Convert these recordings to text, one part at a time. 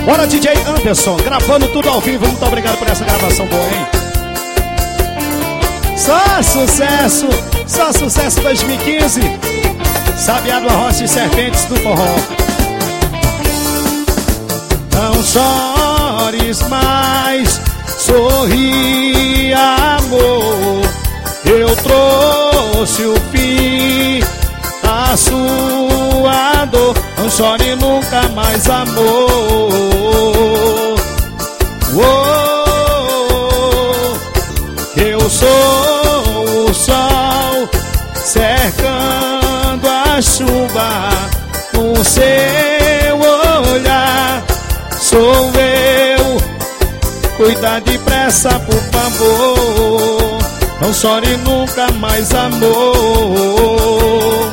Bora, DJ Anderson, gravando tudo ao vivo. Muito obrigado por essa gravação boa, hein? Só sucesso 2015. Sabiá do Arroz e Serpentes do Forró. Não chores mais, sorri, amor. Eu trouxe o fim à sua dor. Não chore nunca mais, amor. Eu sou o sol cercando a chuva no seu olhar. Sou eu, cuida depressa, por favor. Não chore nunca mais, amor.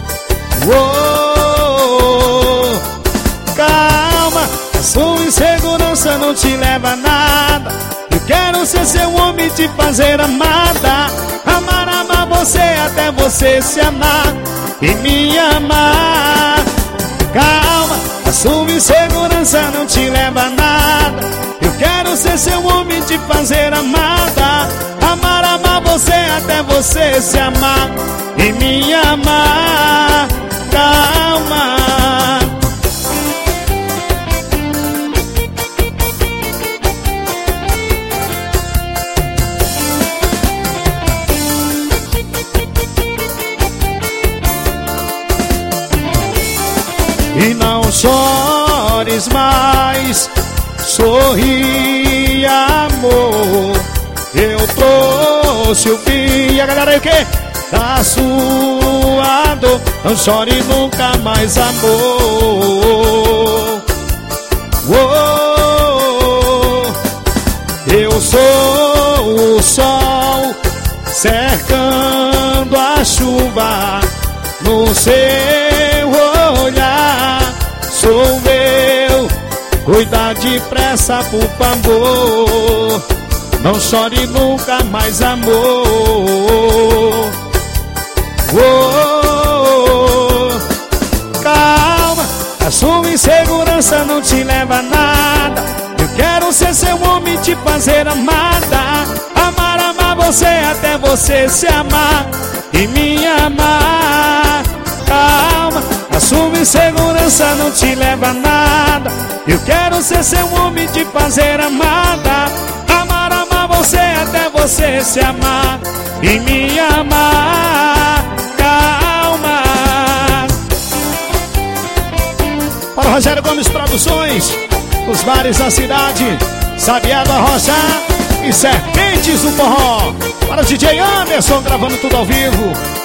Calma, a sua insegurança não te leva a nada. Eu quero ser seu homem, te fazer amada. Amar você até você se amar e me amar. Calma, a sua insegurança não te leva a nada. Eu quero ser seu homem, te fazer amada. Amar você até você se amar e me amar. Calma. E não chores mais, sorri, amor. Eu trouxe o fim. E a galera aí o quê? Da sua dor. Não chore nunca mais, amor. Eu sou o sol cercando a chuva no seu olhar. Sou eu, cuida depressa, por favor. Não chore nunca mais, amor. Calma, a sua insegurança não te leva a nada. Eu quero ser seu homem, te fazer amada. Amar você até você se amar e me amar. Calma, a sua insegurança não te leva a nada. Eu quero ser seu homem, te fazer amada. Amar você até você se amar e me amar. Calma. Para o Rogério Gomes Produções, os bares da cidade, Sabiá da Rocha e Serpentes do Forró. Para o DJ Anderson, gravando tudo ao vivo.